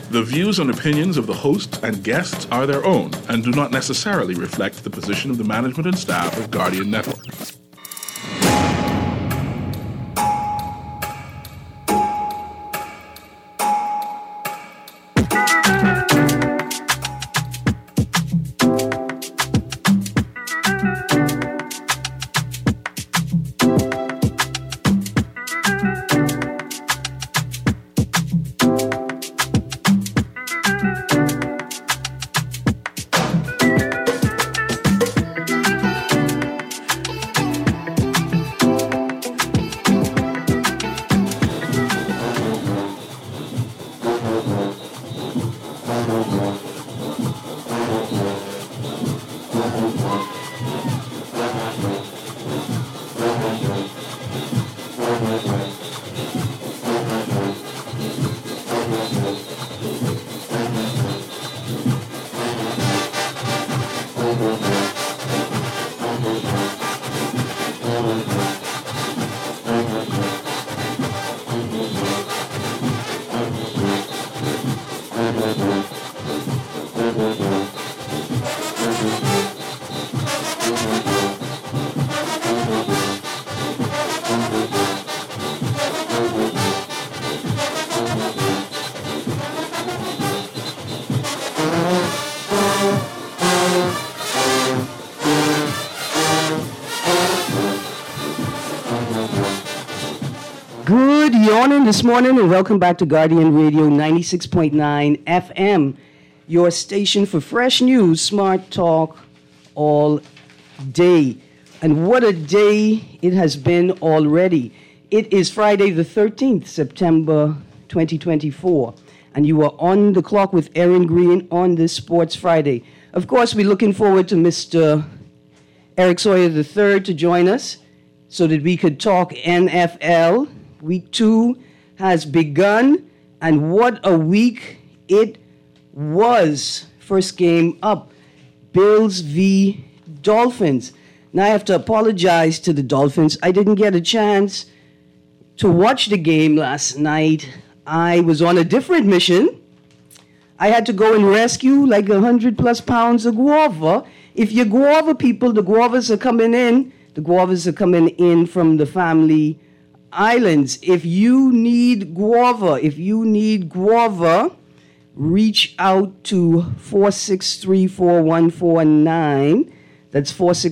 The views and opinions of the host and guests are their own and do not necessarily reflect the position of the management and staff of Guardian Network. Good morning this morning and welcome back to Guardian Radio 96.9 FM, your station for fresh news, smart talk all day. And what a day it has been already. It is Friday the 13th, September 2024, and you are on the clock with Erin Green on this Sports Friday. Of course, we're looking forward to Mr. Eric Sawyer III to join us so that we could talk NFL. Week 2 has begun, and what a week it was. First game up, Bills v. Dolphins. Now I have to apologize to the Dolphins. I didn't get a chance to watch the game last night. I was on a different mission. I had to go and rescue like 100+ pounds of guava. If you're guava people, the guavas are coming in. The guavas are coming in from the family islands. If you need guava, reach out to 463-4149. That's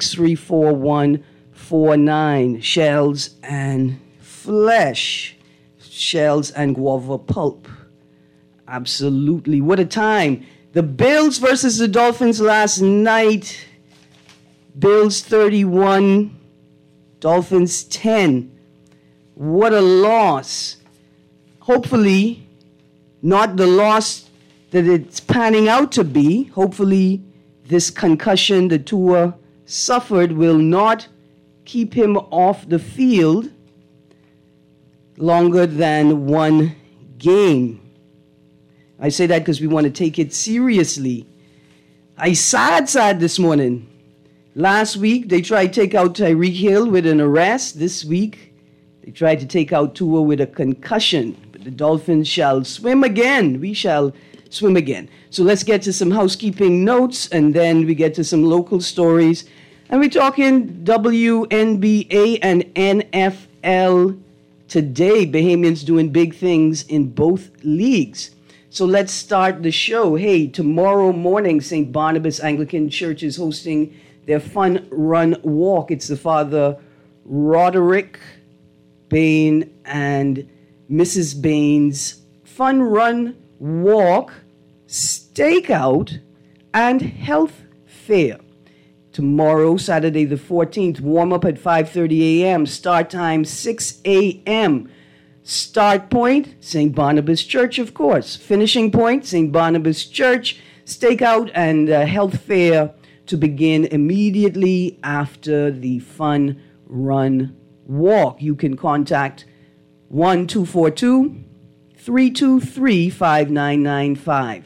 463-4149. Shells and flesh. Shells and guava pulp. Absolutely. What a time. The Bills versus the Dolphins last night. Bills 31, Dolphins 10. What a loss. Hopefully, not the loss that it's panning out to be. Hopefully, this concussion that Tua suffered will not keep him off the field longer than one game. I say that because we want to take it seriously. I sad this morning. Last week, they tried to take out Tyreek Hill with an arrest. This week, they tried to take out Tua with a concussion. But the Dolphins shall swim again. We shall swim again. So let's get to some housekeeping notes, and then we get to some local stories. And we're talking WNBA and NFL today. Bahamians doing big things in both leagues. So let's start the show. Hey, tomorrow morning, St. Barnabas Anglican Church is hosting their Fun Run Walk. It's the Father Roderick Bain and Mrs. Bain's Fun Run Walk, Stakeout, and Health Fair. Tomorrow, Saturday the 14th, warm-up at 5:30 a.m., start time 6 a.m., Start point, St. Barnabas Church, of course. Finishing point, St. Barnabas Church, Stakeout, and Health Fair to begin immediately after the Fun Run Walk. You can contact 1-242-323-5995.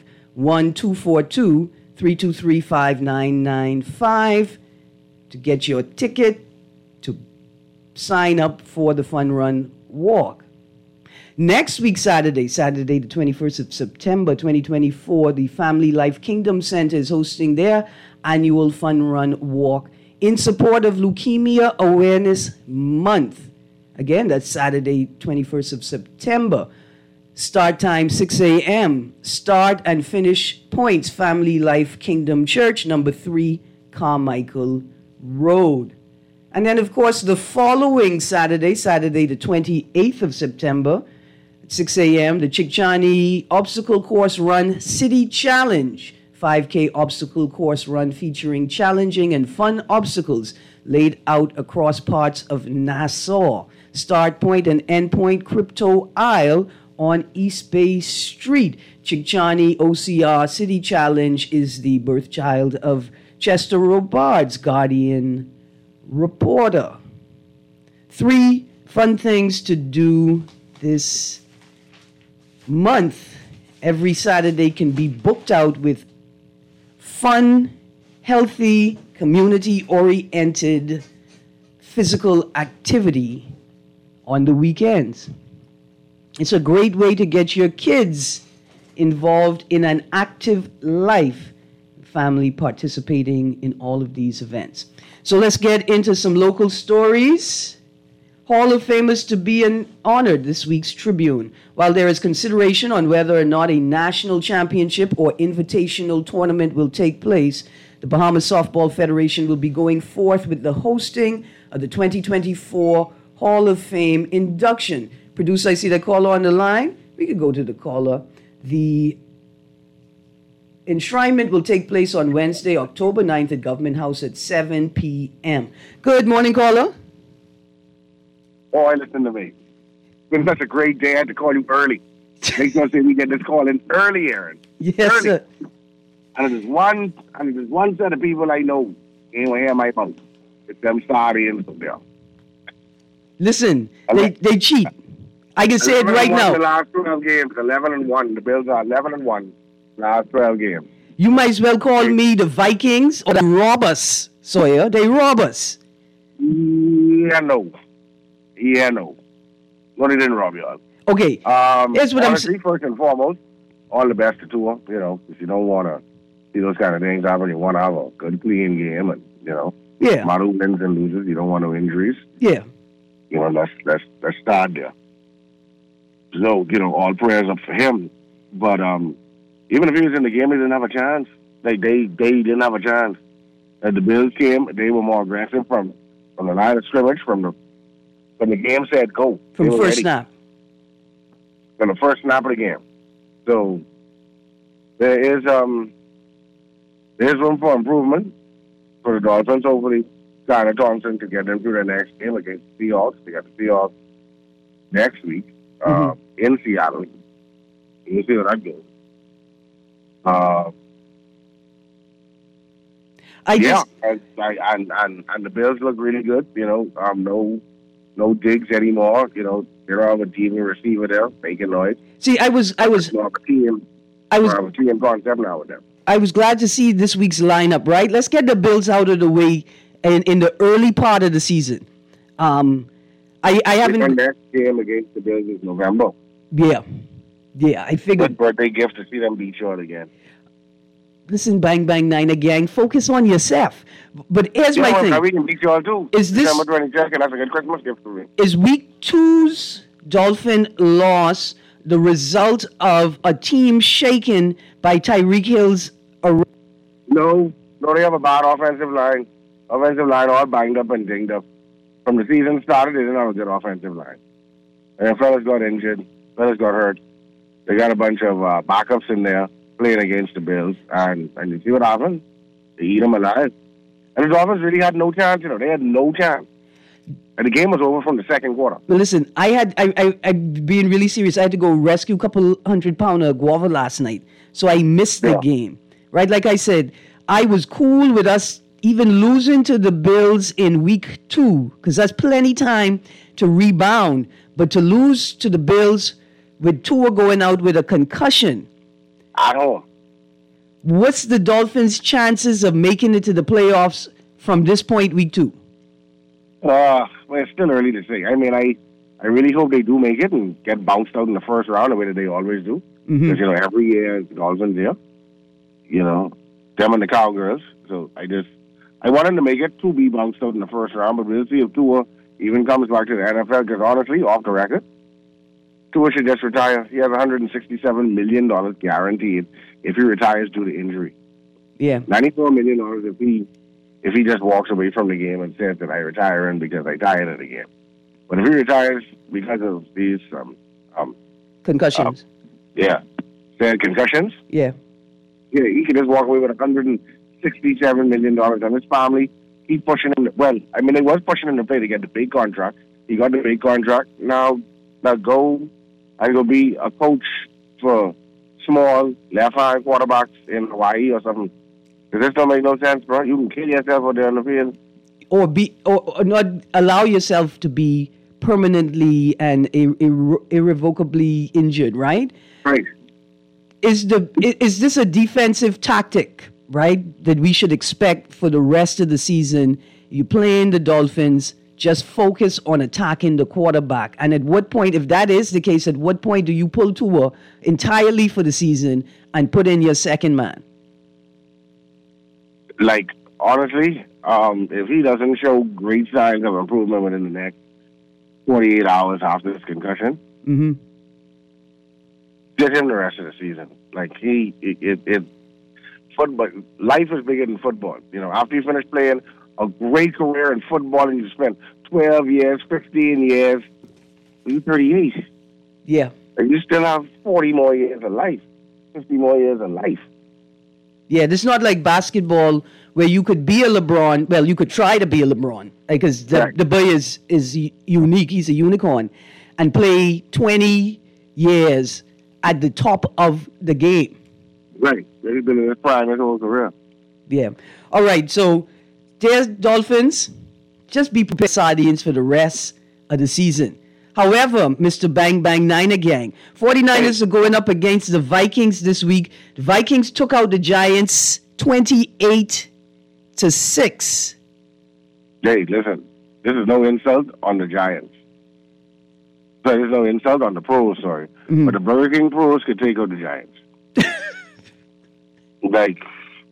1-242-323-5995 to get your ticket to sign up for the Fun Run Walk. Next week, Saturday the 21st of September 2024, the Family Life Kingdom Center is hosting their annual Fun Run Walk in support of Leukemia Awareness Month. Again, that's Saturday, 21st of September. Start time, 6 a.m. Start and finish points, Family Life Kingdom Church, number 3, Carmichael Road. And then, of course, the following Saturday the 28th of September, at 6 a.m., the Chickchani Obstacle Course Run City Challenge, 5K obstacle course run featuring challenging and fun obstacles laid out across parts of Nassau. Start point and end point, Crypto Isle on East Bay Street. Chickchani OCR City Challenge is the birthchild of Chester Robards, Guardian reporter. 3 fun things to do this month. Every Saturday can be booked out with fun, healthy, community-oriented physical activity on the weekends. It's a great way to get your kids involved in an active life, family participating in all of these events. So let's get into some local stories. Hall of Famers to be honored, this week's Tribune. While there is consideration on whether or not a national championship or invitational tournament will take place, the Bahamas Softball Federation will be going forth with the hosting of the 2024 Hall of Fame induction. Producer, I see that caller on the line. We could go to the caller. The enshrinement will take place on Wednesday, October 9th at Government House at 7 p.m. Good morning, caller. Boy, listen to me. It's been such a great day. I had to call you early. Make sure we get this call in early, Aaron. Yes, early. sir. And there's one set of people I know ain't gonna hear my mouth. It's them Starians up there. Listen, they cheat. I can say it right now. The last 12 games, 11-1. The Bills are 11-1. Last 12 games. You might as well call me the Vikings or the robbers, Sawyer. They rob us. Yeah, no. No, they didn't rob you all. Okay. Here's what honestly, first and foremost, all the best to Tua. You know, if you don't want to see those kind of things happen, you want to have a good, clean game, and yeah, model wins and loses. You don't want no injuries. Yeah. Let's start there. So, all prayers up for him. But even if he was in the game, he didn't have a chance. They didn't have a chance. As the Bills came, they were more aggressive from the line of scrimmage, when the game said go. From the first snap. From the first snap of the game. So there's room for improvement for the Dolphins. Hopefully, Skylar Thompson to get them through their next game against the Seahawks. They got the Seahawks next week in Seattle. We'll see how that goes. And the Bills look really good. No Diggs anymore. They're on with team and receiver there, making noise. See, I was team concept now with them. I was glad to see this week's lineup. Right, let's get the Bills out of the way in the early part of the season. I haven't. The next game against the Bills is November. Yeah, I figured. Good birthday gift to see them beat short again. Listen, Bang Bang Niner gang, focus on yourself. But here's my thing. We can beat you all too. Is this December 22nd? That's a good Christmas gift for me. Is week 2's Dolphin loss the result of a team shaken by Tyreek Hill's arrest? No, they have a bad offensive line. Offensive line all banged up and dinged up. From the season started, they didn't have a good offensive line. And fellas got injured. Fellas got hurt. They got a bunch of backups in there playing against the Bills, and you see what happened? They eat them alive. And the Dolphins really had no chance, They had no chance. And the game was over from the second quarter. But listen, I being really serious, I had to go rescue a couple 100-pounder guava last night. So I missed the game. Right? Like I said, I was cool with us even losing to the Bills in week 2, because that's plenty time to rebound. But to lose to the Bills with Tua going out with a concussion at home. What's the Dolphins' chances of making it to the playoffs from this point, week 2? Well, it's still early to say. I mean, I I really hope they do make it and get bounced out in the first round the way that they always do. Because, you know, every year the Dolphins there, you know, them and the Cowgirls. So I want them to make it to be bounced out in the first round, but we'll see if Tua even comes back to the NFL, because honestly, off the record, Tua should just retire. He has $167 million guaranteed if he retires due to injury. Yeah. $94 million if he just walks away from the game and says that I retire because I tired of the game. But if he retires because of these concussions. Said concussions. Yeah, he could just walk away with $167 million, and his family keep pushing him. Well, I mean, they was pushing him to play to get the big contract. He got the big contract. Now go and go be a coach for small left-hand quarterbacks in Hawaii or something. Because this don't make no sense, bro. You can kill yourself out there on the field. Or not allow yourself to be permanently and irrevocably injured, right? Right. Is this a defensive tactic, right, that we should expect for the rest of the season? You playing the Dolphins, just focus on attacking the quarterback. And at what point, if that is the case, at what point do you pull Tua entirely for the season and put in your second man? Like, honestly, if he doesn't show great signs of improvement within the next 48 hours after his concussion, get him the rest of the season. Like, football, life is bigger than football. You know, after you finish playing a great career in football and you spent 12 years, 15 years, you're 38. Yeah. And you still have 40 more years of life, 50 more years of life. Yeah, this is not like basketball where you could be a LeBron. Well, you could try to be a LeBron because the boy is unique. He's a unicorn. And play 20 years at the top of the game. Right. He's been in his prime his whole career. Yeah. All right. So there's Dolphins. Just be prepared, audience, for the rest of the season. However, Mr. Bang Bang Niner Gang, 49ers are going up against the Vikings this week. The Vikings took out the Giants 28-6. Hey, listen, this is no insult on the Giants. There's no insult on the pros, sorry. But the Burger King pros could take out the Giants. Like,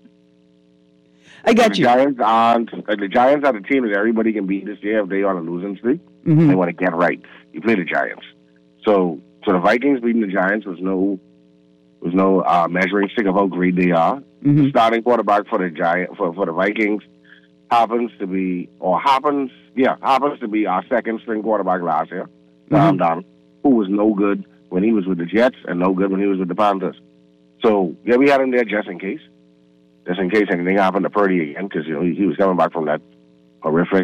I got you. The Giants are the team that everybody can beat this year if they on a losing streak. They want to get right. You play the Giants. So the Vikings beating the Giants was no measuring stick of how great they are. The starting quarterback for the Vikings happens to be our second string quarterback last year, Sam Darnold, who was no good when he was with the Jets and no good when he was with the Panthers. So yeah, we had him there just in case anything happened to Purdy again, because he was coming back from that horrific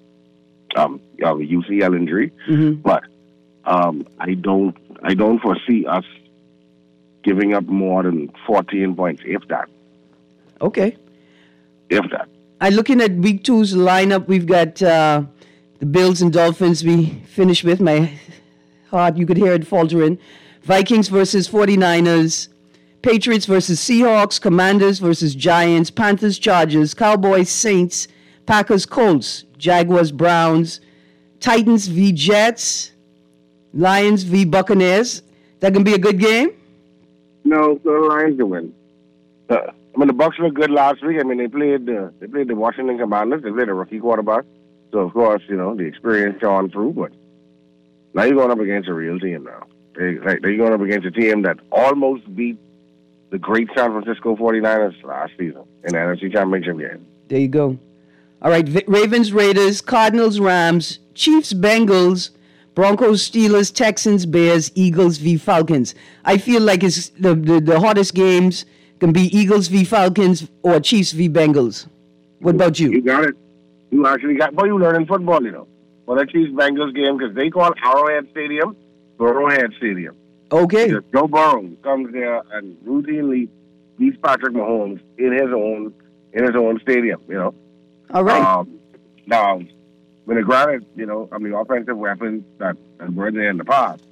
UCL injury. But I don't foresee us giving up more than 14 points, if that. Okay. If that. I'm looking at week 2's lineup. We've got the Bills and Dolphins we finished with. My heart, you could hear it faltering. Vikings versus 49ers. Patriots versus Seahawks. Commanders versus Giants. Panthers, Chargers. Cowboys, Saints. Packers, Colts. Jaguars, Browns. Titans v. Jets. Lions v. Buccaneers. That can be a good game? No, the Lions will win. The Bucs were good last week. I mean, they played the Washington Commanders. They played a rookie quarterback. So, of course, the experience shone through. But now you're going up against a real team now. They're going up against a team that almost beat the great San Francisco 49ers last season in the NFC Championship game. There you go. All right, Ravens, Raiders, Cardinals, Rams, Chiefs, Bengals, Broncos, Steelers, Texans, Bears, Eagles v. Falcons. I feel like it's the hottest games can be Eagles v. Falcons or Chiefs v. Bengals. What about you? You got it. You actually got. But you learn in football, for that Chiefs Bengals game, because they call Arrowhead Stadium Burrowhead Stadium. Okay. Because Joe Burrow comes there and routinely beats Patrick Mahomes in his own stadium. All right. Now, when granted, the offensive weapons that were there in the past,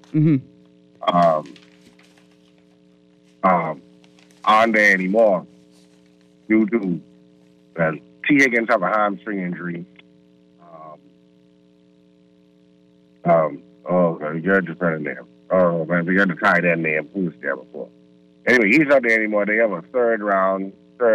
aren't there anymore due to T. Higgins have a hamstring injury. Oh, okay. You heard the friend name. Oh, man, we got the tight end name. Who was there before? Anyway, he's not there anymore. They have a third round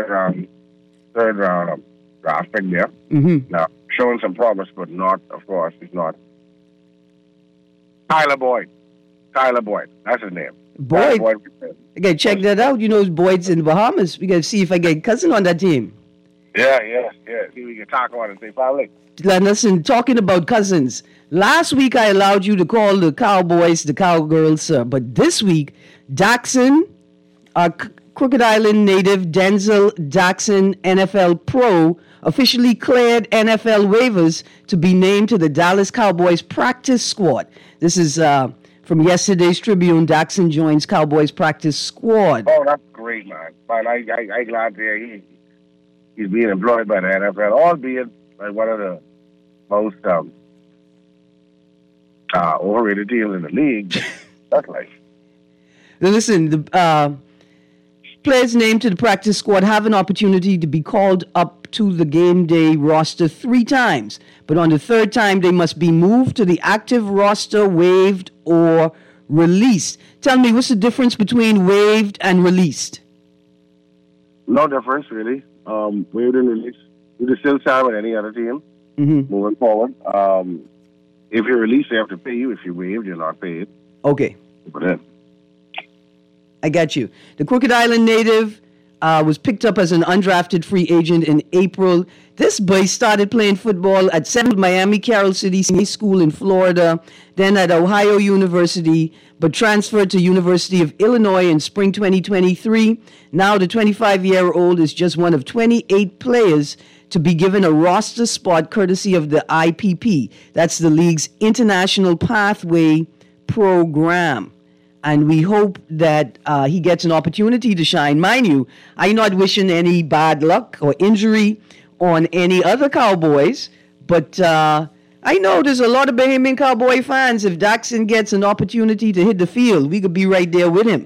draft pick there. Mm-hmm. Now, showing some promise, but not, of course, he's not. Tyler Boyd. That's his name. Boyd. I gotta check that out. You know, Boyd's in the Bahamas. We gotta see if I get a cousin on that team. Yeah. See if we can talk about it and say, finally. Listen, talking about cousins. Last week I allowed you to call the Cowboys the Cowgirls, sir. But this week, Daxon, Crooked Island native Denzel Daxon, NFL pro, officially cleared NFL waivers to be named to the Dallas Cowboys practice squad. This is from yesterday's Tribune. Daxon joins Cowboys practice squad. Oh, that's great, man. Fine, I glad to hear he's being employed by the NFL, albeit by one of the most overrated teams in the league. That's like. Now listen, the players named to the practice squad have an opportunity to be called up to the game day roster 3 times. But on the 3rd time, they must be moved to the active roster, waived, or released. Tell me, what's the difference between waived and released? No difference, really. Waived and released. You can still sign with any other team moving forward. If you're released, they have to pay you. If you're waived, you're not paid. Okay. But then. I got you. The Crooked Island native was picked up as an undrafted free agent in April. This boy started playing football at Miami Carroll City High School in Florida, then at Ohio University, but transferred to University of Illinois in spring 2023. Now the 25-year-old is just one of 28 players to be given a roster spot courtesy of the IPP. That's the league's International Pathway Program. And we hope that he gets an opportunity to shine. Mind you, I'm not wishing any bad luck or injury on any other Cowboys, but I know there's a lot of Bahamian Cowboy fans. If Daxon gets an opportunity to hit the field, we could be right there with him.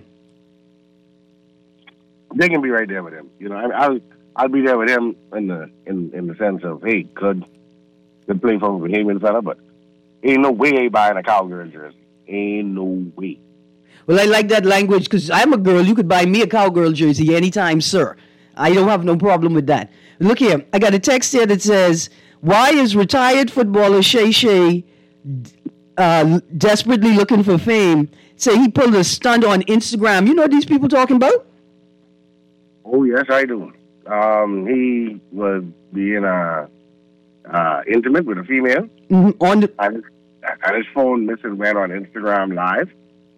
They can be right there with him. You know, I'll be there with him in the sense of, hey, good play for a Bahamian fella, but ain't no way he buying a Cowgirl jersey. Ain't no way. Well, I like that language because I'm a girl. You could buy me a Cowgirl jersey anytime, sir. I don't have no problem with that. Look here. I got a text here that says, why is retired footballer Shay Shay desperately looking for fame? Say he pulled a stunt on Instagram. You know what these people talking about? Oh, yes, I do. He was being intimate with a female. Mm-hmm. And his phone went on Instagram Live.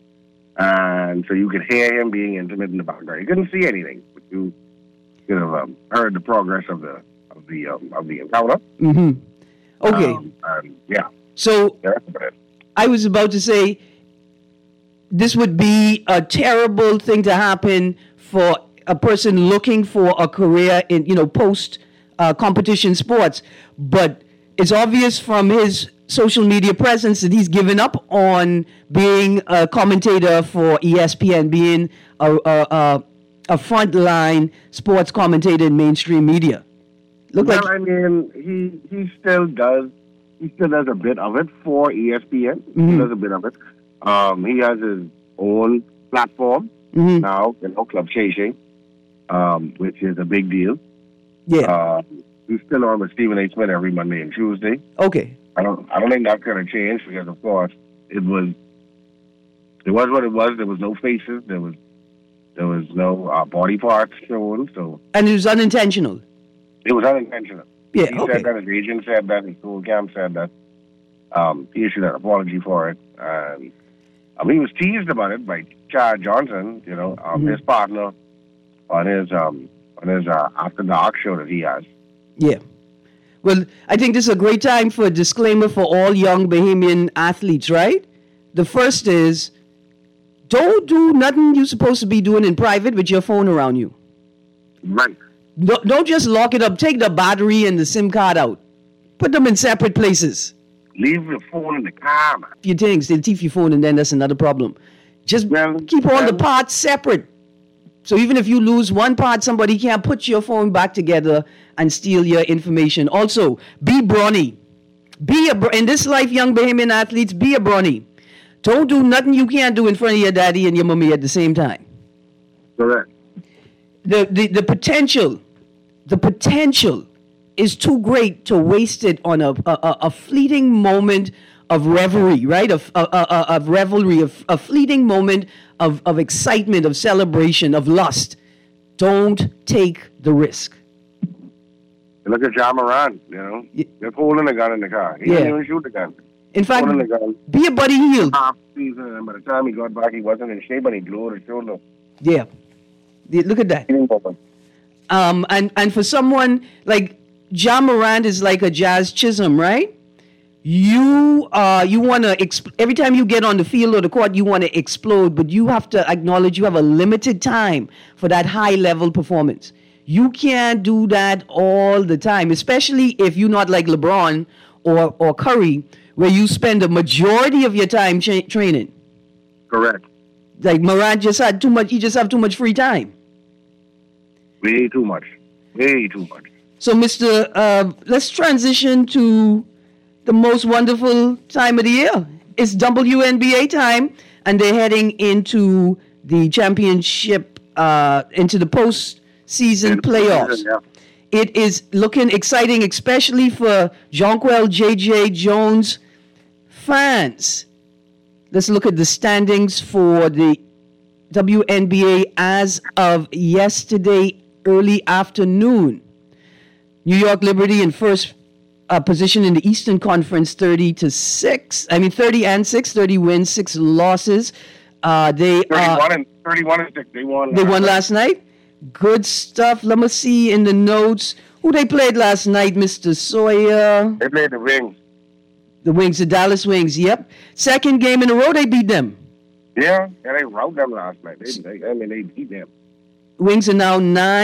And so you could hear him being intimate in the background. You couldn't see anything, but you could have heard the progress of the encounter. Mm-hmm. Okay. Yeah. So I was about to say this would be a terrible thing to happen for a person looking for a career in, post competition sports. But it's obvious from his social media presence that he's given up on being a commentator for ESPN, being a frontline sports commentator in mainstream media. I mean, he still does a bit of it for ESPN. Mm-hmm. He does a bit of it. He has his own platform now, Club Chasing, which is a big deal. Yeah. He's still on with Stephen A. Smith every Monday and Tuesday. Okay. I don't think that's going to change because, of course, it was what it was. There was no faces. There was no body parts shown. So. And it was unintentional. It was unintentional. Yeah. He said that. His agent said that. His school camp said that. He issued an apology for it. And he was teased about it by Chad Johnson. His partner on his After Dark show that he has. Yeah. Well, I think this is a great time for a disclaimer for all young Bahamian athletes, right? The first is, don't do nothing you're supposed to be doing in private with your phone around you. Right. Don't just lock it up. Take the battery and the SIM card out. Put them in separate places. Leave your phone in the car, man. Few things, they'll thief your phone and then that's another problem. Just keep all the parts separate. So even if you lose one part, somebody can't put your phone back together and steal your information. Also, be brawny. In this life, young Bahamian athletes, be a brawny. Don't do nothing you can't do in front of your daddy and your mommy at the same time. Correct. The potential is too great to waste it on a fleeting moment of revelry, right? Of revelry, a fleeting moment of excitement, of celebration, of lust. Don't take the risk. Look at Ja Morant, you know. They're holding a gun in the car. He didn't even shoot the gun. In fact, holding the gun. be a Buddy Hield. Half season, and by the time he got back, he wasn't in shape, and he blew his shoulder. Yeah. Look at that. And for someone like Ja Morant is like a Jazz Chisholm, right? You want to every time you get on the field or the court, you want to explode, but you have to acknowledge you have a limited time for that high level performance. You can't do that all the time, especially if you're not like LeBron or Curry, where you spend the majority of your time training. Correct. Like Morant just had too much. He just have too much free time. Way too much. Way too much. So, Mr. Let's transition to the most wonderful time of the year. It's WNBA time, and they're heading into the championship, into the postseason playoffs. Yeah. It is looking exciting, especially for Jonquel J.J. Jones fans. Let's look at the standings for the WNBA as of yesterday, early afternoon. New York Liberty in first position in the Eastern Conference, 30-6. 30 wins, 6 losses. They 31-6. They won last night. Good stuff. Let me see in the notes who they played last night, Mr. Sawyer. They played the Wings. The Dallas Wings. Yep. Second game in a row, they beat them. Yeah, they routed them last night. They beat them. Wings are now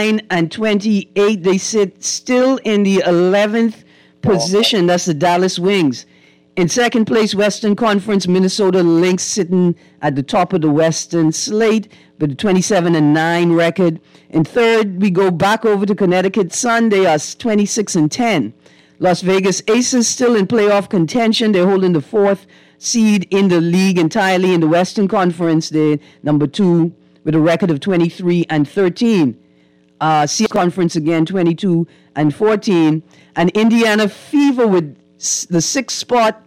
9-28. They sit still in the 11th position. That's the Dallas Wings. In second place, Western Conference, Minnesota Lynx sitting at the top of the Western slate with a 27-9 record. In third, we go back over to Connecticut Sun. They are 26-10. Las Vegas Aces still in playoff contention. They're holding the 4th seed in the league entirely. In the Western Conference, they're number 2 with a record of 23-13. Sea Conference again, 22-14. And Indiana Fever with the 6th spot,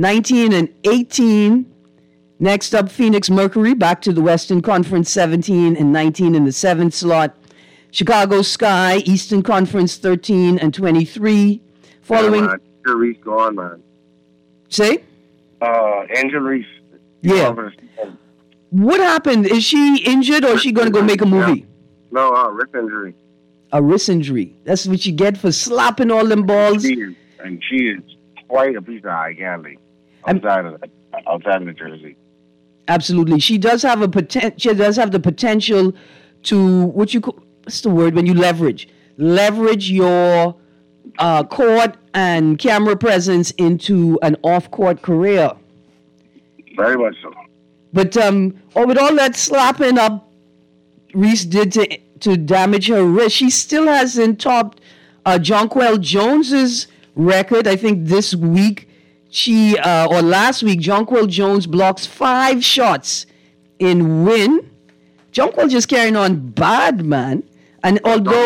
19-18. Next up, Phoenix Mercury, back to the Western Conference, 17-19 in the 7th slot. Chicago Sky, Eastern Conference, 13-23. Following... Yeah, Angel Reese gone, man. Say? Angel Reese. Yeah. What happened? Is she injured or is she going to go make a movie? Yeah. No, wrist injury. A wrist injury. That's what you get for slapping all them balls. She is quite a piece of eye candy outside of the jersey. Absolutely, she does have a She does have the potential to what's the word when you leverage your court and camera presence into an off-court career. Very much so. But with all that slapping up Reese did to damage her wrist, she still hasn't topped Jonquel Jones's record. I think this week or last week, Jonquel Jones blocks 5 shots in win. Jonquel just carrying on bad, man. And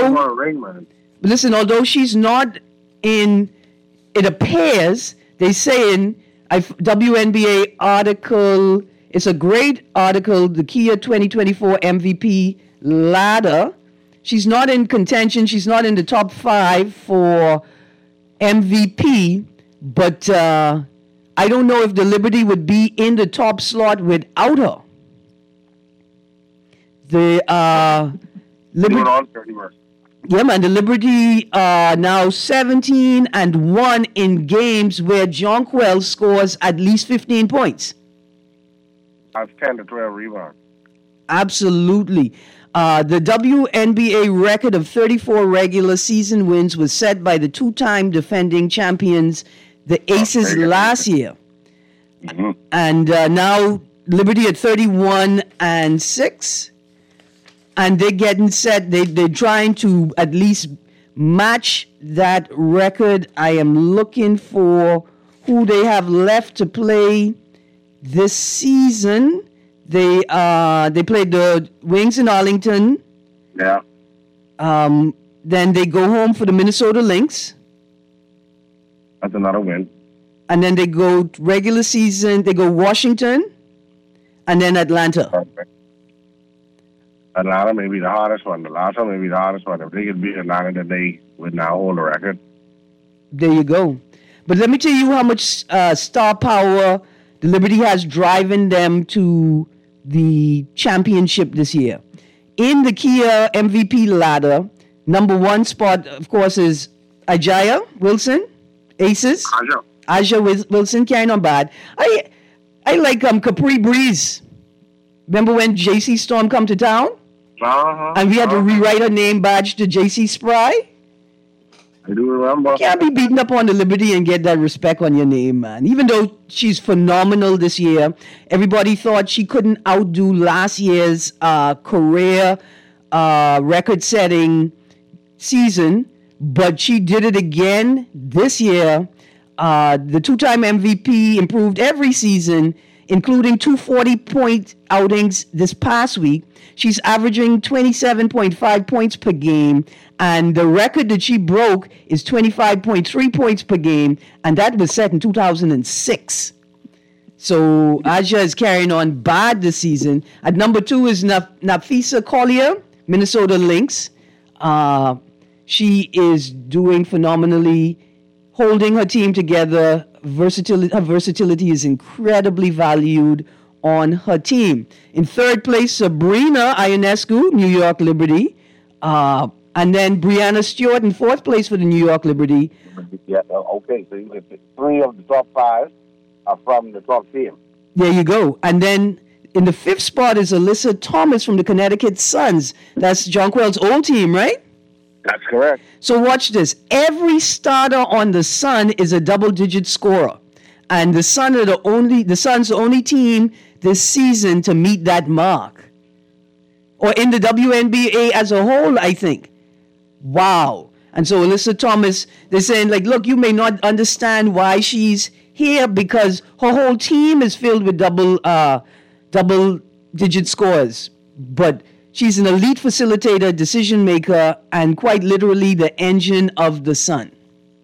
although she's not in, it appears, they say in WNBA article, it's a great article, the Kia 2024 MVP ladder. She's not in contention. She's not in the top 5 for MVP, but I don't know if the Liberty would be in the top slot without her. The Liberty, yeah, man. The Liberty are now 17-1 in games where Jonquel scores at least 15 points. That's 10 to 12 rebounds. Absolutely. The WNBA record of 34 regular season wins was set by the 2-time defending champions, the Aces, last year. Mm-hmm. And now Liberty at 31-6. And they're getting set. They're trying to at least match that record. I am looking for who they have left to play this season. They played the Wings in Arlington. Yeah. Then they go home for the Minnesota Lynx. That's another win. And then they go regular season. They go Washington, and then Atlanta. Perfect. Atlanta may be the hardest one. The last one may be the hardest one. If they could beat Atlanta, then they would now hold the record. There you go. But let me tell you how much star power the Liberty has driving them to the championship this year. In the Kia MVP ladder, number one spot, of course, is Ajaya Wilson, Aces. Aja Wilson, carrying on bad. I like Capri Breeze. Remember when JC Storm come to town? And we had to rewrite her name badge to JC Spry? I do remember. You can't be beating up on the Liberty and get that respect on your name, man. Even though she's phenomenal this year, everybody thought she couldn't outdo last year's career record-setting season, but she did it again this year. The two-time MVP improved every season, including 240-point outings this past week. She's averaging 27.5 points per game, and the record that she broke is 25.3 points per game, and that was set in 2006. So Aja is carrying on bad this season. At number 2 is Napheesa Collier, Minnesota Lynx. She is doing phenomenally, holding her team together. Her versatility is incredibly valued on her team. In third place, Sabrina Ionescu, New York Liberty. And then Brianna Stewart in fourth place for the New York Liberty. Yeah, okay. So you get 3 of the top 5 are from the top team. There you go. And then in the fifth spot is Alyssa Thomas from the Connecticut Suns. That's Jonquel's old team, right? That's correct. So watch this. Every starter on the Sun is a double-digit scorer. And the Suns are the only team this season to meet that mark. Or in the WNBA as a whole, I think. Wow. And so Alyssa Thomas, they're saying, like, look, you may not understand why she's here because her whole team is filled with double-digit scores. But she's an elite facilitator, decision maker, and quite literally the engine of the Sun.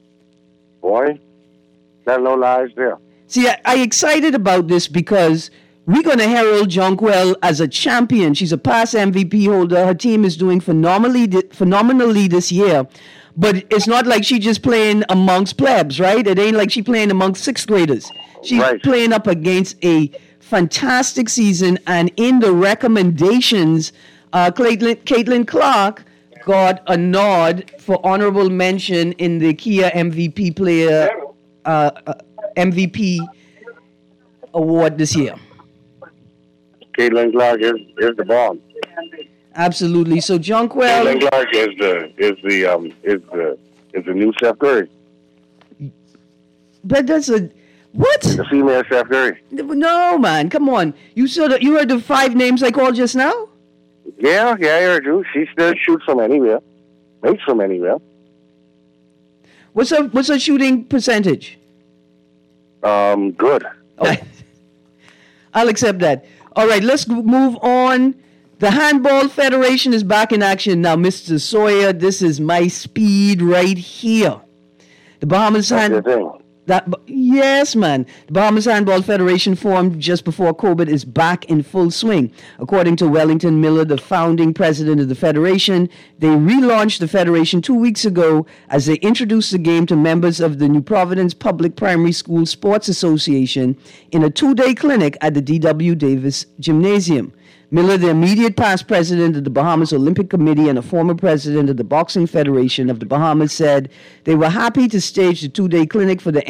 Boy, there's no lies there. See, I excited about this because we're going to herald Jonquel as a champion. She's a past MVP holder. Her team is doing phenomenally this year. But it's not like she's just playing amongst plebs, right? It ain't like she's playing amongst sixth graders. She's playing up against a fantastic season. And in the recommendations, Caitlin Clark got a nod for honorable mention in the Kia MVP player MVP award this year. Caitlin Clark is the bomb. Absolutely. So Jonquel. Caitlin Clark is the new Steph Curry. But that's what? The female Steph Curry. No, man. Come on. You heard the 5 names I called just now? Yeah, I heard you. She still shoots from anywhere. Makes from anywhere. What's her shooting percentage? Good. Oh. I'll accept that. All right, let's move on. The Handball Federation is back in action now, Mr. Sawyer. This is my speed right here. The Bahamas Yes, man. The Bahamas Handball Federation, formed just before COVID, is back in full swing. According to Wellington Miller, the founding president of the federation, they relaunched the federation 2 weeks ago as they introduced the game to members of the New Providence Public Primary School Sports Association in a 2-day clinic at the D.W. Davis Gymnasium. Miller, the immediate past president of the Bahamas Olympic Committee and a former president of the Boxing Federation of the Bahamas, said they were happy to stage the 2-day clinic for the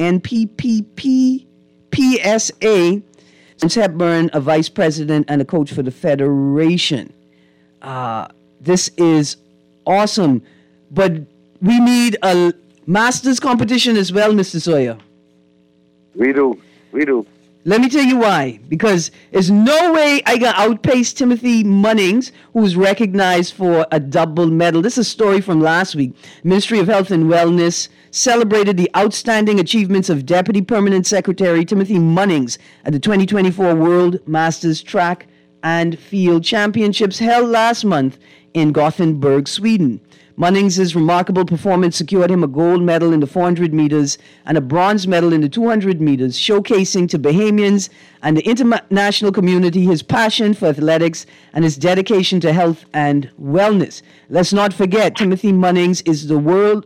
NPPPSA. Since Hepburn, a vice president and a coach for the federation. This is awesome. But we need a Masters competition as well, Mr. Sawyer. We do. Let me tell you why. Because there's no way I can outpace Timothy Munnings, who's recognized for a double medal. This is a story from last week. Ministry of Health and Wellness celebrated the outstanding achievements of Deputy Permanent Secretary Timothy Munnings at the 2024 World Masters Track and Field Championships held last month in Gothenburg, Sweden. Munnings' remarkable performance secured him a gold medal in the 400 meters and a bronze medal in the 200 meters, showcasing to Bahamians and the international community his passion for athletics and his dedication to health and wellness. Let's not forget, Timothy Munnings is the World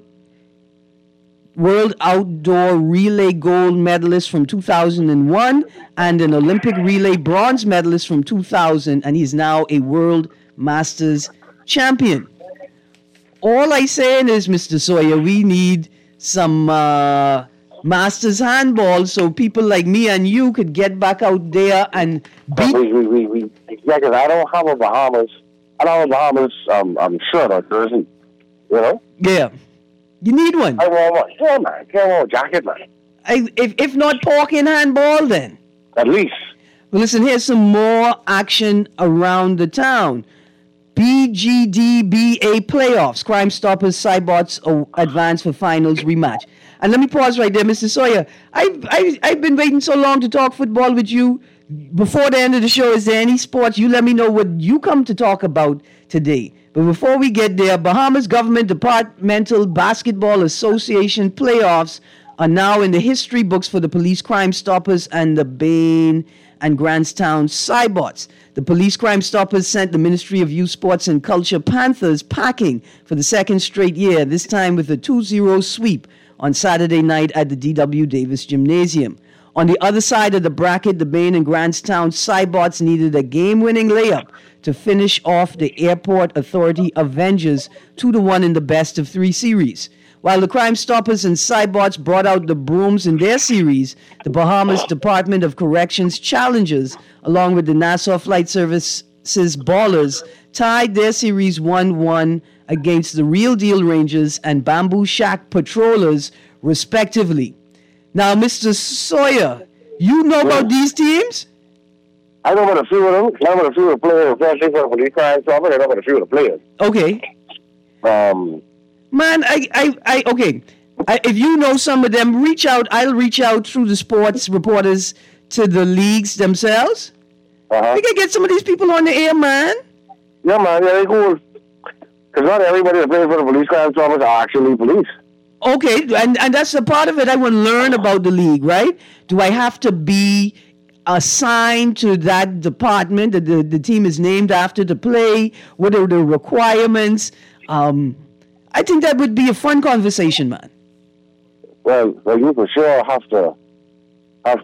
Outdoor Relay gold medalist from 2001 and an Olympic relay bronze medalist from 2000, and he's now a World Masters champion. All I saying is, Mr. Sawyer, we need some Masters handball so people like me and you could get back out there and beat. Yeah, because I don't have a Bahamas shirt or jersey, you know? Yeah. You need one. I want one. Yeah, man. Can't want a jacket, man. If not pork in handball, then. At least. Well, listen, here's some more action around the town. BGDBA playoffs. Crime Stoppers Cybots advance for finals rematch. And let me pause right there, Mr. Sawyer. I've been waiting so long to talk football with you. Before the end of the show, is there any sports? You let me know what you come to talk about today. But before we get there, Bahamas Government Departmental Basketball Association playoffs are now in the history books for the Police Crime Stoppers and the Bain and Grantstown Cybots. The Police Crime Stoppers sent the Ministry of Youth, Sports and Culture Panthers packing for the second straight year, this time with a 2-0 sweep on Saturday night at the D.W. Davis Gymnasium. On the other side of the bracket, the Bain and Grantstown Cybots needed a game-winning layup to finish off the Airport Authority Avengers 2-1 in the best-of-3 series. While the Crime Stoppers and Cybots brought out the brooms in their series, the Bahamas Department of Corrections Challengers, along with the Nassau Flight Services Ballers, tied their series 1-1 against the Real Deal Rangers and Bamboo Shack Patrollers, respectively. Now, Mr. Sawyer, you know about these teams? I know about a few of them. I know about a few of the players, especially for the Police Crime Stoppers. I know about a few of the players. Okay. Man, okay. If you know some of them, reach out. I'll reach out through the sports reporters to the leagues themselves. We can get some of these people on the air, man. Yeah, man. Yeah, they're cool. Because not everybody that plays for the Police Crime Stoppers are actually police. Okay, and that's a part of it. I want to learn about the league, right? Do I have to be assigned to that department that the team is named after to play? What are the requirements? I think that would be a fun conversation, man. Well, you for sure have to have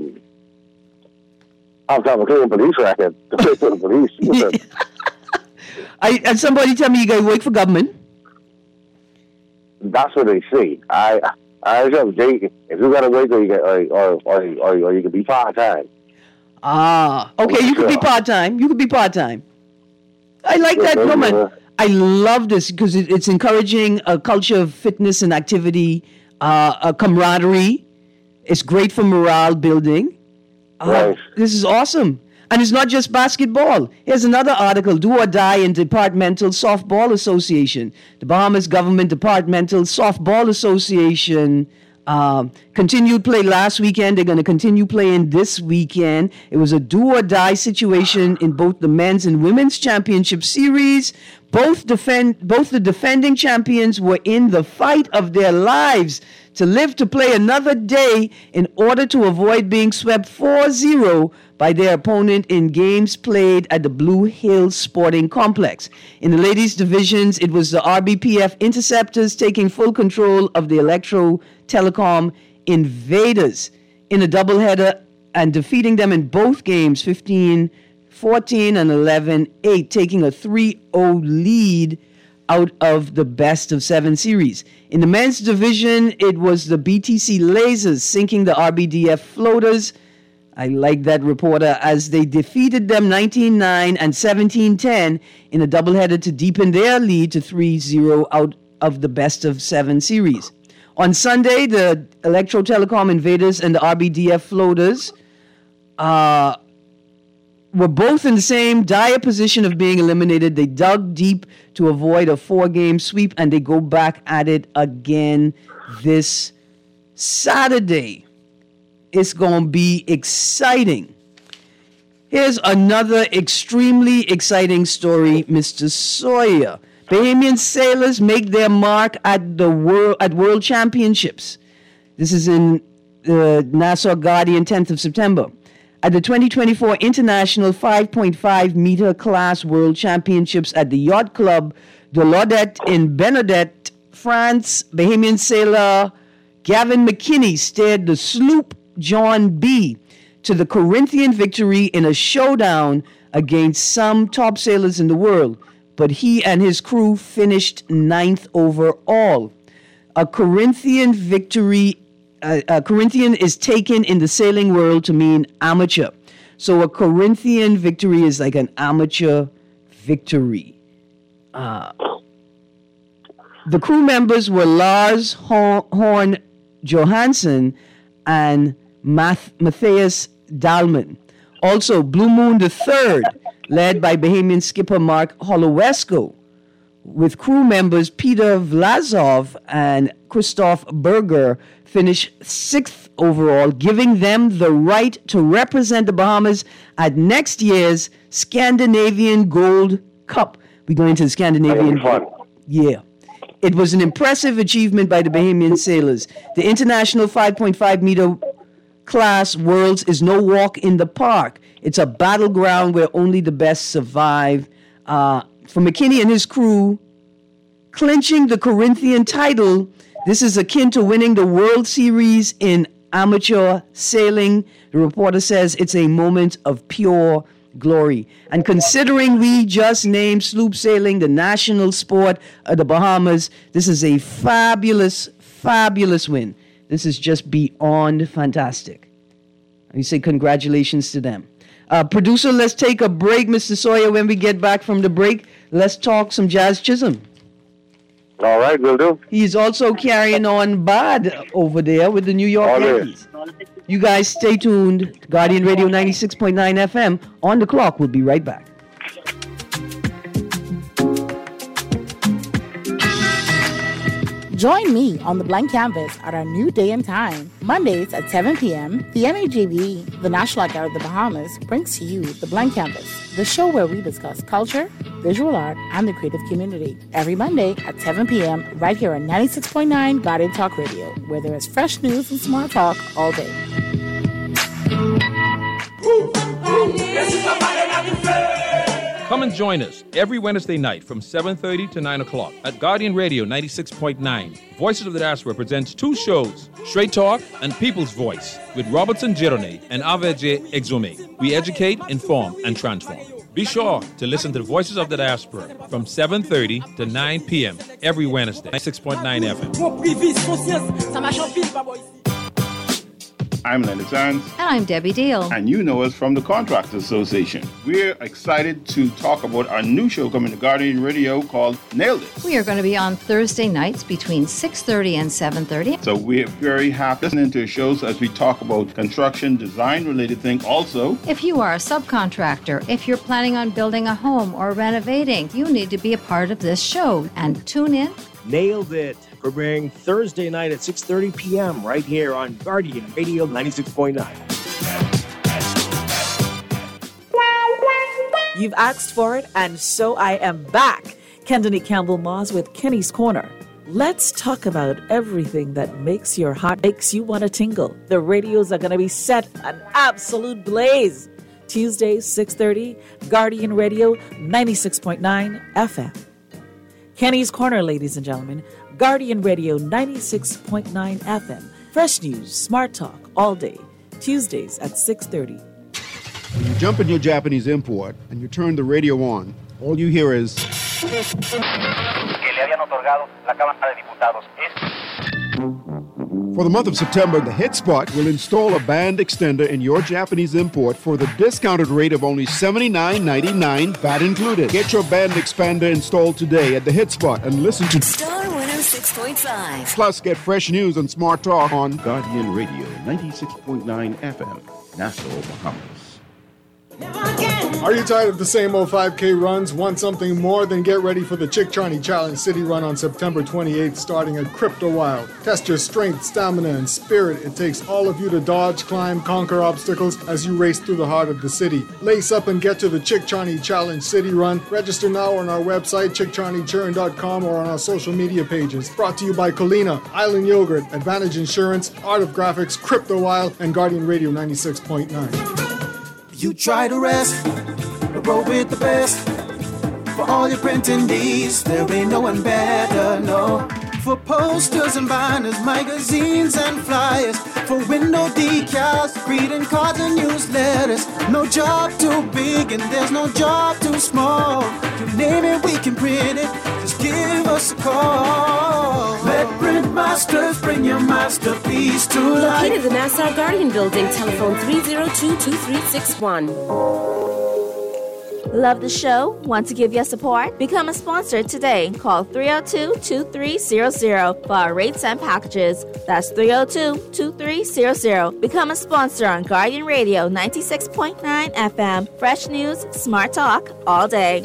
a clean police record to play for the police. And somebody tell me you guys work for government. That's what they say. I just think if you gotta wait, or you can be part time. Okay, you could be part time. You could be part time. I like that, woman. I love this because it's encouraging a culture of fitness and activity, a camaraderie. It's great for morale building. Right. This is awesome. And it's not just basketball. Here's another article, Do or Die in Departmental Softball Association. The Bahamas Government Departmental Softball Association continued play last weekend. They're going to continue playing this weekend. It was a do or die situation in both the men's and women's championship series. Both the defending champions were in the fight of their lives to live to play another day in order to avoid being swept 4-0 by their opponent in games played at the Blue Hills Sporting Complex. In the ladies' divisions, it was the RBPF Interceptors taking full control of the Electro Telecom Invaders in a doubleheader and defeating them in both games, 15-14 and 11-8, taking a 3-0 lead out of the best-of-7 series. In the men's division, it was the BTC Lasers sinking the RBDF Floaters. I like that, reporter, as they defeated them 19-9 and 17-10 in a doubleheader to deepen their lead to 3-0 out of the best-of-7 series. On Sunday, the Electro Telecom Invaders and the RBDF Floaters were both in the same dire position of being eliminated. They dug deep to avoid a 4-game sweep, and they go back at it again this Saturday. It's going to be exciting. Here's another extremely exciting story, Mr. Sawyer. Bahamian sailors make their mark at the World Championships. This is in Nassau Guardian, 10th of September. At the 2024 International 5.5 meter class World Championships at the Yacht Club de Laudet in Benaudet, France, Bahamian sailor Gavin McKinney steered the sloop John B. to the Corinthian victory in a showdown against some top sailors in the world, but he and his crew finished 9th overall. A Corinthian victory. Corinthian is taken in the sailing world to mean amateur. So a Corinthian victory is like an amateur victory. The crew members were Lars Horn Johansson and Matthias Dahlman. Also, Blue Moon III, led by Bahamian skipper Mark Holowesko, with crew members Peter Vlasov and Christoph Berger, finished 6th overall, giving them the right to represent the Bahamas at next year's Scandinavian Gold Cup. We go into the Scandinavian Gold. Yeah. It was an impressive achievement by the Bahamian sailors. The International 5.5 meter class Worlds is no walk in the park. It's a battleground where only the best survive. For McKinney and his crew, clinching the Corinthian title, this is akin to winning the World Series in amateur sailing. The reporter says it's a moment of pure glory. And considering we just named sloop sailing the national sport of the Bahamas, this is a fabulous, fabulous win. This is just beyond fantastic. We say congratulations to them. Producer, let's take a break, Mr. Sawyer. When we get back from the break, let's talk some Jazz Chisholm. All right, will do. He's also carrying on bad over there with the New York Yankees. You guys stay tuned. Guardian Radio 96.9 FM. On the clock. We'll be right back. Join me on the blank canvas at our new day and time. Mondays at 7 p.m., the NAJB, the National Art Gallery of the Bahamas, brings to you the blank canvas, the show where we discuss culture, visual art, and the creative community. Every Monday at 7 p.m. right here on 96.9 Guardian Talk Radio, where there is fresh news and smart talk all day. Come and join us every Wednesday night from 7:30 to 9 o'clock at Guardian Radio 96.9. Voices of the Diaspora presents 2 shows, Straight Talk and People's Voice, with Robertson Gironnet and Aveje Exome. We educate, inform, and transform. Be sure to listen to the Voices of the Diaspora from 7:30 to 9 p.m. every Wednesday, 96.9 FM. I'm Leonard Sands. And I'm Debbie Deal. And you know us from the Contractors Association. We're excited to talk about our new show coming to Guardian Radio called Nailed It. We are going to be on Thursday nights between 6:30 and 7:30. So we're very happy listening to shows as we talk about construction, design-related things. Also, if you are a subcontractor, if you're planning on building a home or renovating, you need to be a part of this show. And tune in. Nailed It. Premiering Thursday night at 6:30 p.m. right here on Guardian Radio 96.9. You've asked for it, and so I am back. Kendony Campbell-Moss with Kenny's Corner. Let's talk about everything that makes your heart, makes you want to tingle. The radios are going to be set an absolute blaze. Tuesdays, 6:30, Guardian Radio 96.9 FM. Kenny's Corner, ladies and gentlemen. Guardian Radio 96.9 FM. Fresh news, smart talk, all day. Tuesdays at 6:30. When you jump in your Japanese import and you turn the radio on, all you hear is... For the month of September, the Hit Spot will install a band extender in your Japanese import for the discounted rate of only $79.99, VAT included. Get your band expander installed today at the Hit Spot and listen to Star 106.5. Plus, get fresh news and smart talk on Guardian Radio 96.9 FM. Nassau, Bahamas. Are you tired of the same old 5K runs? Want something more? Then get ready for the Chick-Charney Challenge City Run on September 28th, starting at Crypto Wild. Test your strength, stamina, and spirit. It takes all of you to dodge, climb, conquer obstacles as you race through the heart of the city. Lace up and get to the Chick-Charney Challenge City Run. Register now on our website, chickcharneychurn.com, or on our social media pages. Brought to you by Colina, Island Yogurt, Advantage Insurance, Art of Graphics, Crypto Wild, and Guardian Radio 96.9. You try to rest, roll with the best. For all your printing needs, there ain't no one better, no. For posters and banners, magazines and flyers. For window decals, greeting cards and newsletters. No job too big and there's no job too small. You name it, we can print it, just give us a call. Let Print Masters bring your masterpiece to life. Located in the Nassau Guardian Building, telephone 302-2361. Love the show? Want to give your support? Become a sponsor today. Call 302-2300 for our rates and packages. That's 302-2300. Become a sponsor on Guardian Radio 96.9 FM. Fresh news, smart talk, all day.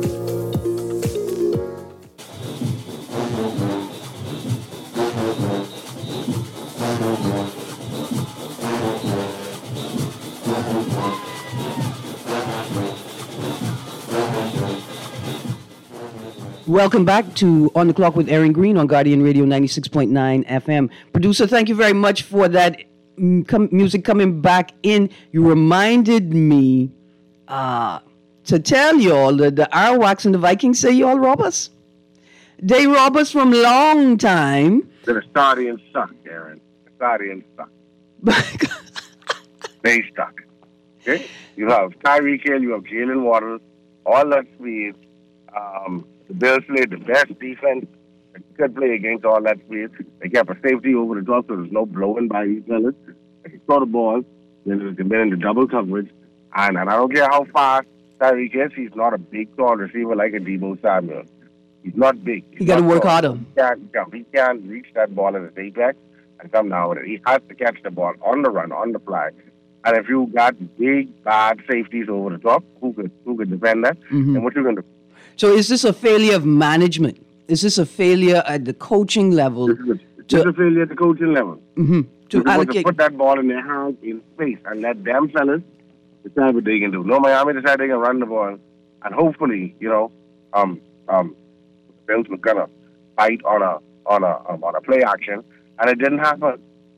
Welcome back to On the Clock with Aaron Green on Guardian Radio 96.9 FM. Producer, thank you very much for that music coming back in. You reminded me to tell y'all that the Arawaks and the Vikings say y'all rob us. They rob us from long time. The Stadians suck, Aaron. The Stadians suck. They suck. Okay? You have Tyreek Hill, you have Jalen Waddle, all that speed. The Bills played the best defense. They could play against all that speed. They kept a safety over the top, so there's no blowing by these fellas. They can throw the ball. Then they've been in the double coverage. And I don't care how fast Tyreek is, he's not a big, tall receiver like a Deebo Samuel. He's not big. You got to work harder. He can't reach that ball as a apex and come down with it. He has to catch the ball on the run, on the fly. And if you got big, bad safeties over the top, who could defend that? Mm-hmm. And what you going to do? So is this a failure of management? Is this a failure at the coaching level? This is a failure at the coaching level. Mm-hmm. To put that ball in their hands in space and let them fellas decide what they can do. No, Miami decided they can run the ball. And hopefully, Bills were going to fight on a play action. And it didn't happen.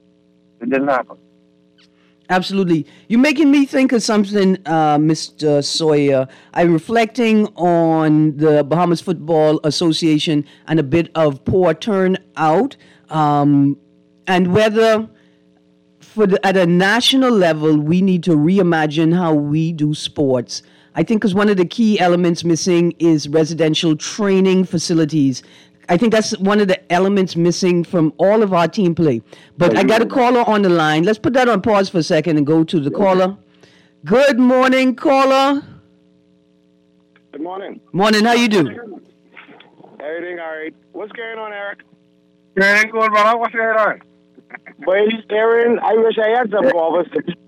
Absolutely. You're making me think of something, Mr. Sawyer. I'm reflecting on the Bahamas Football Association and a bit of poor turnout, and whether at a national level we need to reimagine how we do sports. I think because one of the key elements missing is residential training facilities. I think that's one of the elements missing from all of our team play. But I got a caller on the line. Let's put that on pause for a second and go to the caller. Good morning, caller. Good morning. Morning. How you do? Everything all right. What's going on, Eric? Everything good, brother. What's going on? Well, Aaron, I wish I had some golfers to pick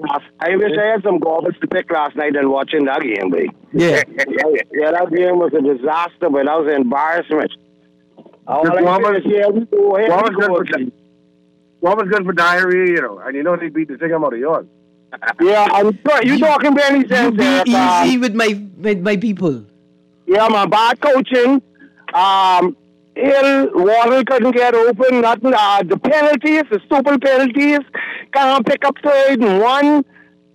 last night and watching that game, boy. Yeah. Yeah, that game was a disaster, but that was an embarrassment. What was good for diarrhea, and they beat the thing out of yours. Yeah, I'm sorry. You talking Benny sense there. Easy with my people. Yeah, man, bad coaching. Waddle couldn't get open, nothing. The penalties, the stupid penalties, can't pick up third and one.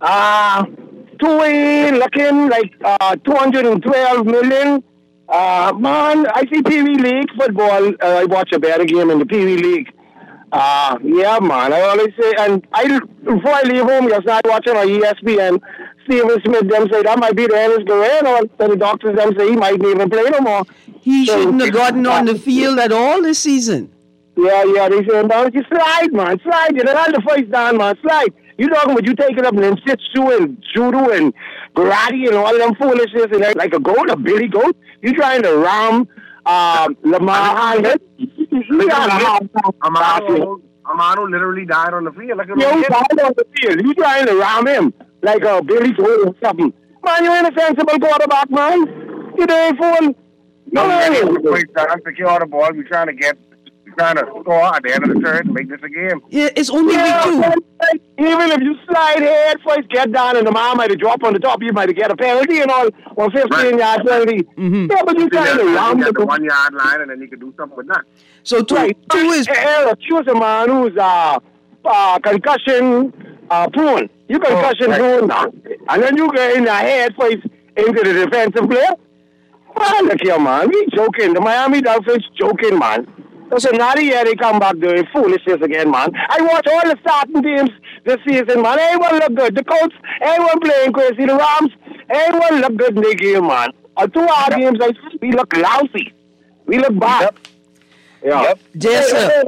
Two-way looking like 212 million. Man, I see Pee Wee League football. I watch a better game in the Pee Wee League. Yeah, man. I always say, and before I leave home, yesterday I watching on ESPN. Stephen Smith them say that might be the end of his career, or the doctors them say he might even play no more. He shouldn't have gotten on the field at all this season. Yeah, they say, man, you slide, man, slide. You don't the first down, man, slide. You talking about you taking up ninjutsu and judo and karate and all of them foolishness and like a goat, a billy goat. You trying to ram Lamar Hunt? I'm A man who literally died on the field. Like Yeah, who died on the field. You trying to ram him like a Billy Joel or something. Man, you ain't a sensible quarterback, man. You ain't fool. No, we're trying to secure the ball. We're trying to score at the end of the third to make this a game. Yeah, it's only week 2. Even if you slide head first, get down, and the man might have dropped on the top, you might get a penalty and all, or 15-yard penalty. Mm-hmm. Yeah, but you trying to ram the 1 yard line, and then you can do something with that. So two is choose a man who's concussion prone. You concussion prone now, and then you get in the head first into the defensive player. Man, look here, man. We joking. The Miami Dolphins joking, man. So now they come back doing foolishness again, man. I watch all the starting teams this season, man. Everyone look good. The Colts, everyone playing crazy. The Rams, everyone look good in the game, man. 2 hour games, we look lousy. We look bad. Yeah. Yes, sir.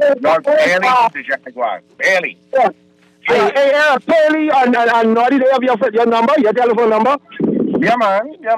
Barely. Yeah. Hey, Paley and Naughty, they have your number, your telephone number? Yeah, man. I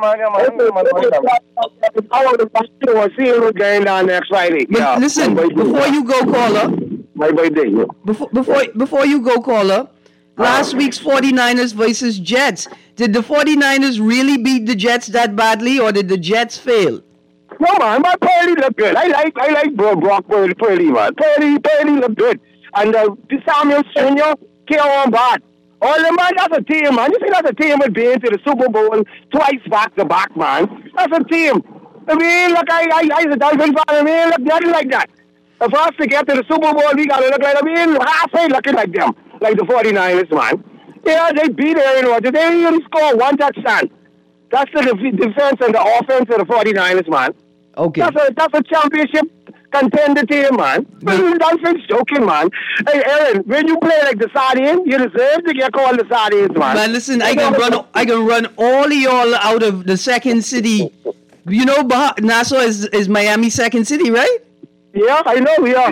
want to see you going down next Friday. But yeah. Listen, before you go, caller. My birthday. Yeah. Before you go, caller. Last week's 49ers versus Jets. Did the 49ers really beat the Jets that badly, or did the Jets fail? No, man. My Purdy look good. I like Brock Purdy, man. Purdy look good. And Samuel Jr. came on bad. All the man, that's a team, man. You see, that's a team with being to the Super Bowl twice back-to-back, man. That's a team. I mean, look, I a Dolphin fan. I mean, look, nothing like that. For us to get to the Super Bowl, we got to look like, I mean, halfway looking like them, like the 49ers, man. Yeah, they beat Aaron Rodgers. They didn't even score 1 touchdown. That's the defense and the offense of the 49ers, man. Okay. That's a championship contender team, man. Dolphins joking, man. Hey, Aaron, when you play like the Sardines, you deserve to get called the Sardines, man. Man, listen, I can run all of y'all out of the second city. You know, Nassau is Miami's second city, right? Yeah, I know, yeah.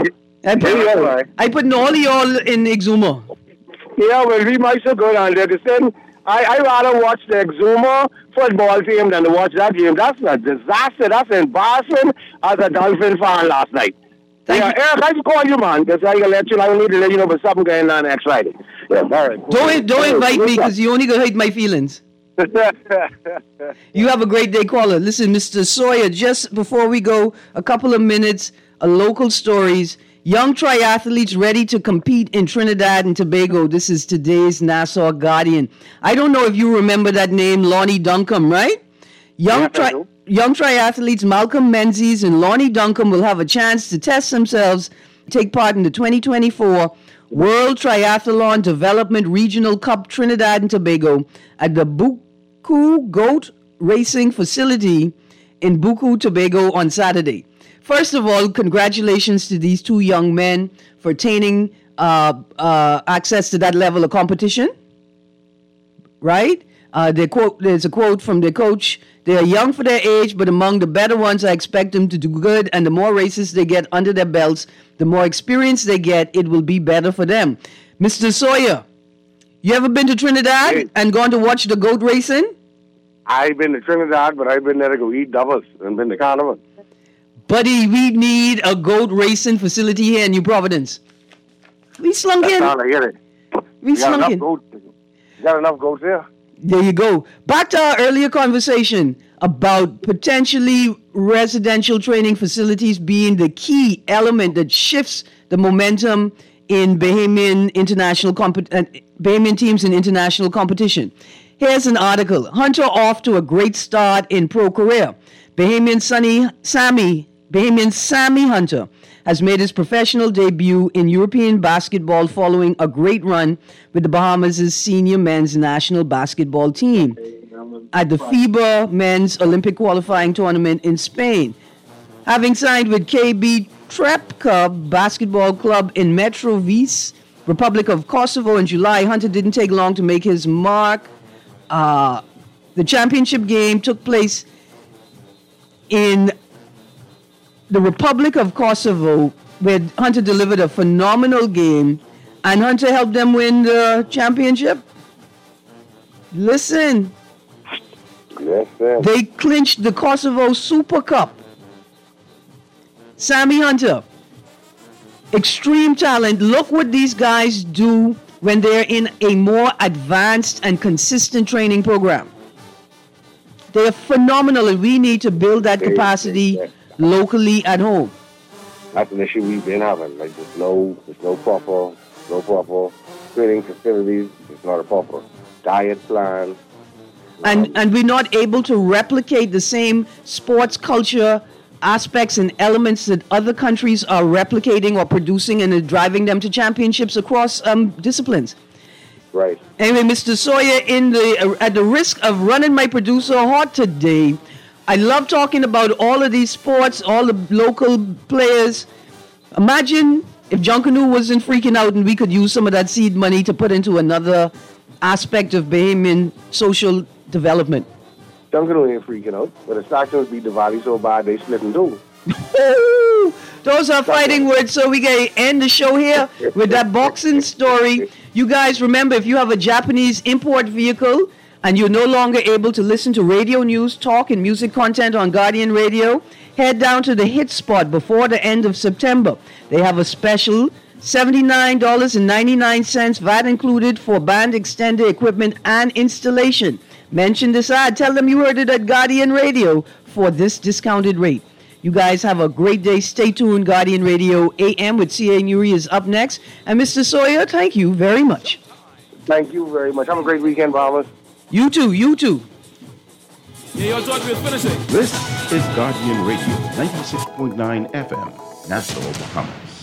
I put all of y'all in Exuma. Yeah, well, we might so good on there. I rather watch the Exuma football team than to watch that game. That's a disaster. That's embarrassing as a Dolphin fan last night. Eric, I can call you, man, because I need to let you know about something going on next Friday. Yeah, all right. Don't invite me, because you only going to hurt my feelings. You have a great day, caller. Listen, Mr. Sawyer, just before we go, a couple of minutes, local stories. Young triathletes ready to compete in Trinidad and Tobago. This is today's Nassau Guardian. I don't know if you remember that name, Lonnie Duncombe, right? Young triathletes Malcolm Menzies and Lonnie Duncombe will have a chance to test themselves, take part in the 2024 World Triathlon Development Regional Cup Trinidad and Tobago at the Buku Goat Racing Facility in Buku, Tobago on Saturday. First of all, congratulations to these 2 young men for attaining access to that level of competition. Right? There's a quote from their coach. They are young for their age, but among the better ones, I expect them to do good. And the more races they get under their belts, the more experience they get, it will be better for them. Mr. Sawyer, you ever been to Trinidad and gone to watch the goat racing? I've been to Trinidad, but I've been there to go eat doubles and been to Carnival. Buddy, we need a goat racing facility here in New Providence. We slunk in. That's all I get it. We slunk in. You got enough goats here. There you go. Back to our earlier conversation about potentially residential training facilities being the key element that shifts the momentum in Bahamian teams in international competition. Here's an article. Hunter off to a great start in pro career. Bahamian Sammy Hunter has made his professional debut in European basketball following a great run with the Bahamas' senior men's national basketball team at the FIBA Men's Olympic Qualifying Tournament in Spain. Having signed with KB Trepka Basketball Club in Mitrovica, Republic of Kosovo in July, Hunter didn't take long to make his mark. The championship game took place in the Republic of Kosovo, where Hunter delivered a phenomenal game, and Hunter helped them win the championship. Listen. Yes, sir. They clinched the Kosovo Super Cup. Sammy Hunter, extreme talent. Look what these guys do when they're in a more advanced and consistent training program. They're phenomenal, and we need to build that capacity locally at home. That's an issue we've been having. Like there's no proper training facilities. There's not a proper diet plan. And we're not able to replicate the same sports culture aspects and elements that other countries are replicating or producing and are driving them to championships across disciplines. Right. Anyway, Mr. Sawyer, at the risk of running my producer hot today, I love talking about all of these sports, all the local players. Imagine if Junkanoo wasn't freaking out and we could use some of that seed money to put into another aspect of Bahamian social development. Junkanoo ain't freaking out, but the Stockton's beat the Valley so bad they split in two. Those are fighting words, so we can end the show here with that boxing story. You guys remember, if you have a Japanese import vehicle and you're no longer able to listen to radio news, talk, and music content on Guardian Radio, head down to the Hit Spot before the end of September. They have a special $79.99 VAT included for band extender equipment and installation. Mention this ad. Tell them you heard it at Guardian Radio for this discounted rate. You guys have a great day. Stay tuned. Guardian Radio AM with C.A. Nuri is up next. And Mr. Sawyer, thank you very much. Thank you very much. Have a great weekend, Bahamas. You too. You too. Yeah, yo, George, we're finishing. This is Guardian Radio, 96.9 FM, Nassau, Bahamas.